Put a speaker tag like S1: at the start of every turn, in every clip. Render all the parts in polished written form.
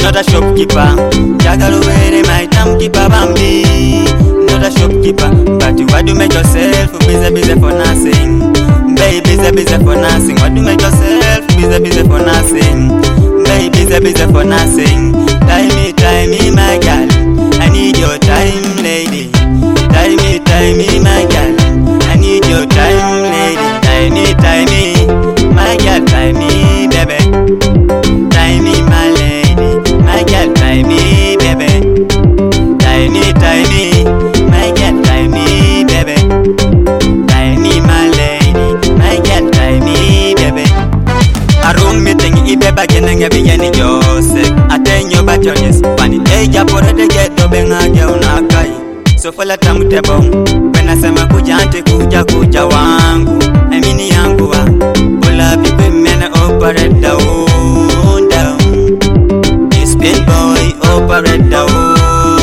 S1: not a shopkeeper. Jagalo were my timekeeper Bambi. Not a shopkeeper, but you do make yourself busy for nothing. Baby, busy for nothing. What do make yourself busy for nothing? Baby, busy for nothing. Time me, my girl. I need your time, lady. Time me, my girl. I need your time, lady. Time me, my girl. Time me, baby. Time me, my lady. My girl, time me, baby. Time me, my girl. Time me, baby. Time me, my lady. My girl, time me, baby. A room meeting, ibeba genenge biyeni Joseph. Atenyo bachones, pani eja pore de geto bengage unakai. So fola tamutebo, when nasema kuja ante kuja wangu. I mean yangu wa, pula pipe mena operate down. This big boy operate down.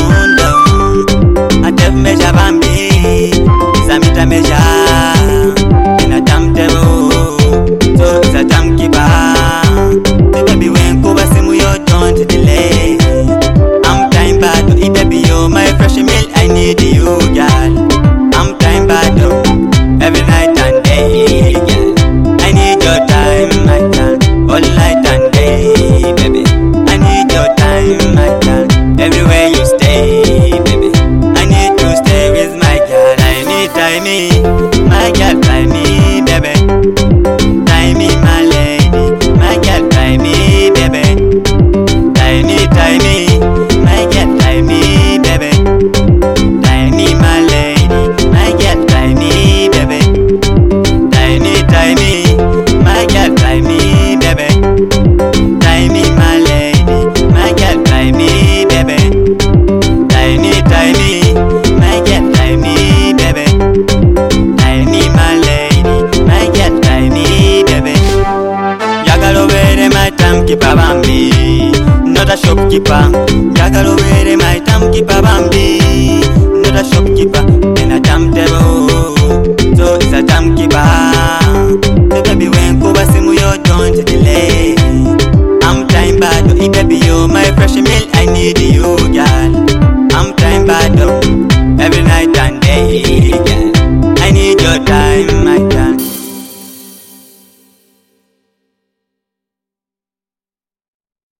S1: Atef meja Bambi, Samita meja. Ina tamutebo, so isa tamkiba. Baby when kuba simu yo don't delay. I'm time bad, baby yo my fresh meal. I need you, girl. I'm time bad, every night and day, girl. I need your time, my girl. All night and day, baby. I need your time, my girl. Everywhere you stay, baby. I need to stay with my girl. I need time, my girl. Time me, baby. Time me, my lady. My girl, time me, baby. Time me, my girl. Time me, baby. Time me, my lady. My girl, time me, baby. Time me, my girl. Time me, baby. Time me, my lady. My girl, time me, baby. Time me, my girl. Time me, baby. Time me, my lady. My girl, time me, baby. Jagalo were my timekeeper Bambi. Not a shopkeeper. Jagalo were my timekeeper Bambi. Not a shopkeeper. In a timetable, so it's a timekeeper. So baby when kuba simu yo don't delay. I'm time bad, baby yo my fresh meal.